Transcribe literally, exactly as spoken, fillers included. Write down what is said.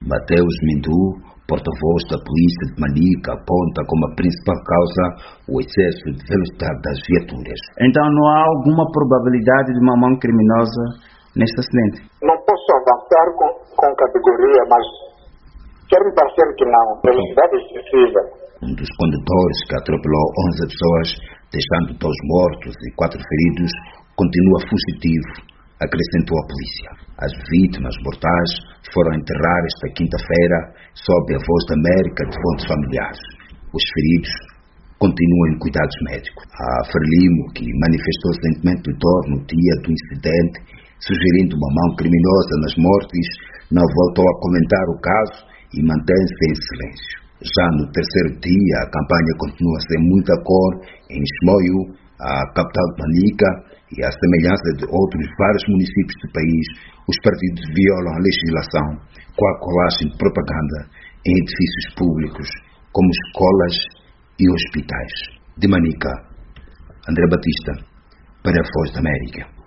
Mateus Mindu, porta-voz da polícia de Manica, aponta como a principal causa o excesso de velocidade das viaturas. Então não há alguma probabilidade de uma mão criminosa neste acidente? Não posso avançar com, com categoria, mas quero me parecer que não. Velocidade excessiva. Um dos condutores que atropelou onze pessoas, deixando dois mortos e quatro feridos, continua fugitivo, acrescentou a polícia. As vítimas mortais foram enterrar esta quinta-feira sob a voz da América de fontes familiares. Os feridos continuam em cuidados médicos. A Frelimo, que manifestou sentimento de dor no dia do incidente, sugerindo uma mão criminosa nas mortes, não voltou a comentar o caso e mantém-se em silêncio. Já no terceiro dia, a campanha continua sem muita cor em Chimoio, a capital de Manica, e à semelhança de outros vários municípios do país, os partidos violam a legislação com a colagem de propaganda em edifícios públicos, como escolas e hospitais. De Manica, André Batista, para a Voz da América.